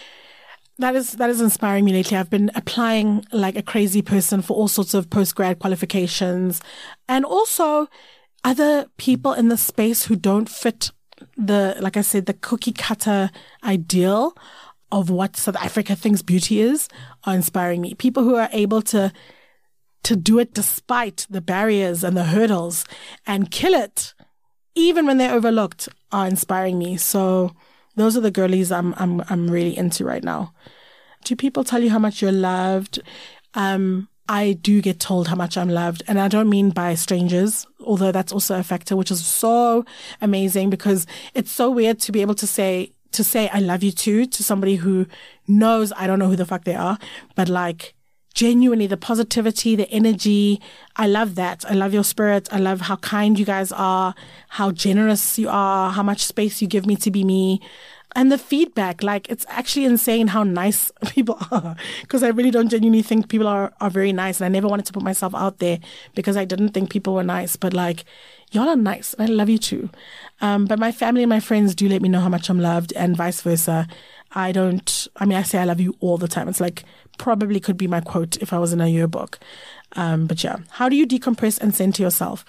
That is, that is inspiring me lately. I've been applying like a crazy person for all sorts of post-grad qualifications and also other people in the space who don't fit the, like I said, the cookie cutter ideal of what South Africa thinks beauty is are inspiring me. People who are able to to do it despite the barriers and the hurdles and kill it, even when they're overlooked, are inspiring me. So those are the girlies I'm I'm I'm really into right now. Do people tell you how much you're loved? Um, I do get told how much I'm loved, and I don't mean by strangers, although that's also a factor, which is so amazing because it's so weird to be able to say to say I love you too to somebody who knows I don't know who the fuck they are, but like genuinely the positivity, the energy, I love that. I love your spirit. I love how kind you guys are, how generous you are, how much space you give me to be me. And the feedback, like it's actually insane how nice people are because I really don't genuinely think people are, are very nice. And I never wanted to put myself out there because I didn't think people were nice, but like y'all are nice. And I love you too. Um, but my family and my friends do let me know how much I'm loved and vice versa. I don't, I mean, I say I love you all the time. It's like probably could be my quote if I was in a yearbook. Um, but yeah, how do you decompress and center yourself?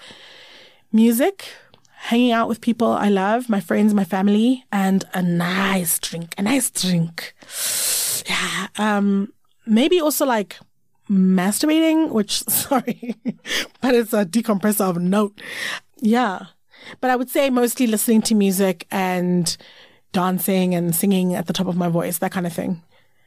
Music, hanging out with people I love, my friends, my family, and a nice drink, a nice drink. Yeah. Um, maybe also like masturbating, which, sorry, but it's a decompressive note. Yeah. But I would say mostly listening to music and dancing and singing at the top of my voice, that kind of thing.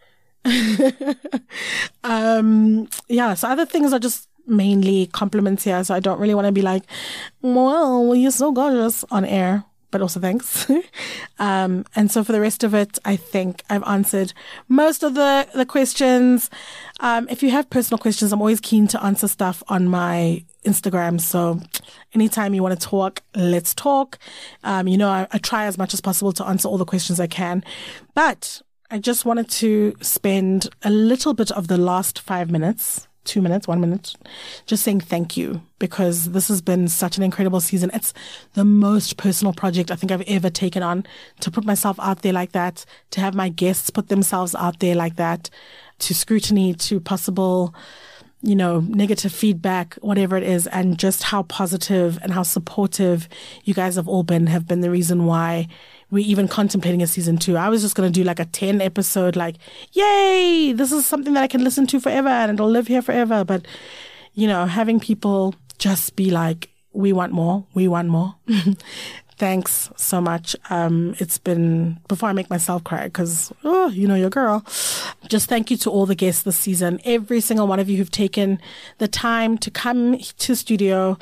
um, yeah. So other things are just mainly compliments here. So I don't really want to be like, well, you're so gorgeous on air, but also thanks. um, and so for the rest of it, I think I've answered most of the, the questions. Um, if you have personal questions, I'm always keen to answer stuff on my Instagram. So anytime you want to talk, let's talk. Um, you know, I, I try as much as possible to answer all the questions I can, but I just wanted to spend a little bit of the last five minutes two minutes, one minute, just saying thank you because this has been such an incredible season. It's the most personal project I think I've ever taken on, to put myself out there like that, to have my guests put themselves out there like that, to scrutiny, to possible, you know, negative feedback, whatever it is, and just how positive and how supportive you guys have all been, have been the reason why we're even contemplating a season two. I was just going to do like a ten episode, like, yay, this is something that I can listen to forever and it'll live here forever. But, you know, having people just be like, we want more, we want more. Thanks so much. Um, it's been, before I make myself cry, because, oh, you know your girl. Just thank you to all the guests this season. Every single one of you who've taken the time to come to studio,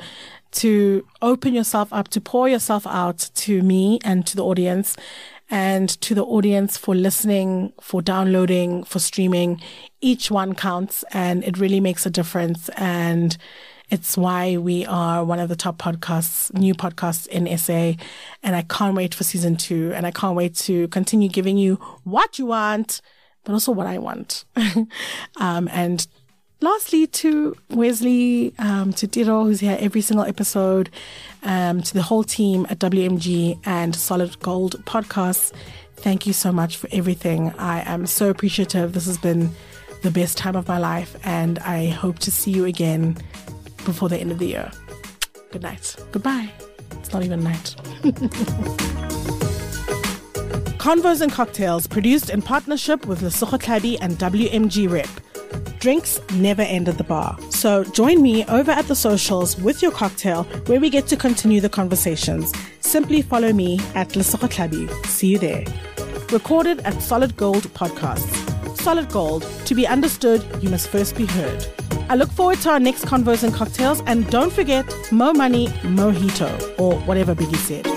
to open yourself up, to pour yourself out to me and to the audience, and to the audience for listening, for downloading, for streaming. Each one counts, and it really makes a difference. And it's why we are one of the top podcasts, new podcasts in S A. And I can't wait for season two. And I can't wait to continue giving you what you want, but also what I want. um, and lastly, to Wesley, um, to Tiro, who's here every single episode, um, to the whole team at W M G and Solid Gold Podcasts, thank you so much for everything. I am so appreciative. This has been the best time of my life, and I hope to see you again before the end of the year. Good night. Goodbye. It's not even night. Convos and Cocktails, produced in partnership with Lesotho Tlhabi and W M G Rep. Drinks never end at the bar. So join me over at the socials with your cocktail, where we get to continue the conversations. Simply follow me at Lesotho Tlhabi. See you there. Recorded at Solid Gold Podcasts. Solid Gold. To be understood, you must first be heard. I look forward to our next Convos and Cocktails, and don't forget, mo money, mojito, or whatever Biggie said.